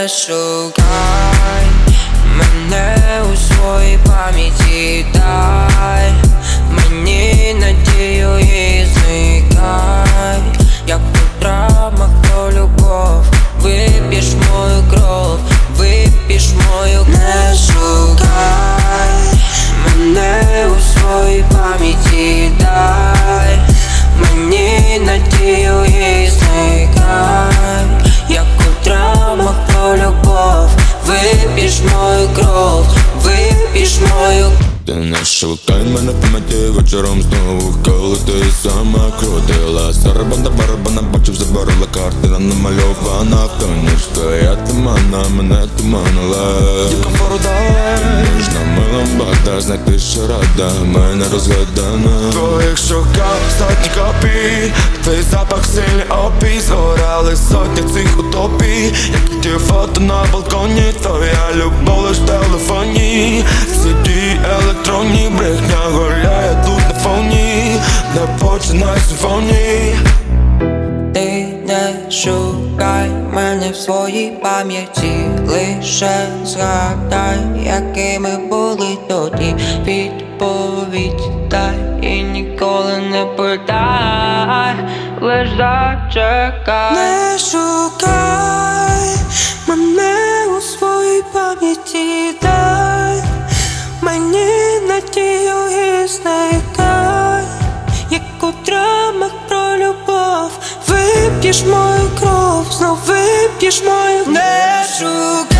не шукай мене у своїй пам'яті, дай мені надію і зникай, як у драмах про любов. Вип'єш мою кров, вип'єш мою кров. Не шукай мене у своїй пам'яті, дай мені надію і зникай, як у драмах про любов. Вип'єш мою кров, вип'єш мою. Ти не шукай мене в пам'яті вечором знову, коли ти сама крутила сарабанда барабана, бачив, заборила картина намальована в тоні, що я тумана, мене туманила. Дівка порудає, ніжна милом бада, знайти ще рада, мене розгадана. В твоїх шуках сотні копій, твій запах сильний опій, згорали сотні цих утопій, як ті фото на балконі, твоя любов лиш в телефоні. CD електронні, брехня гуляє тут на фоні, не починай симфонії. Ти не шукай мене в своїй пам'яті, лише згадай, якими були тоді. Відповідь дай і ніколи не питай, лиш зачекай. Не шукай мене у своїй пам'яті, дай мені надію і зникай, як у драмах про любов. Вип'єш мою кров, знов вип'єш мою. Не шукай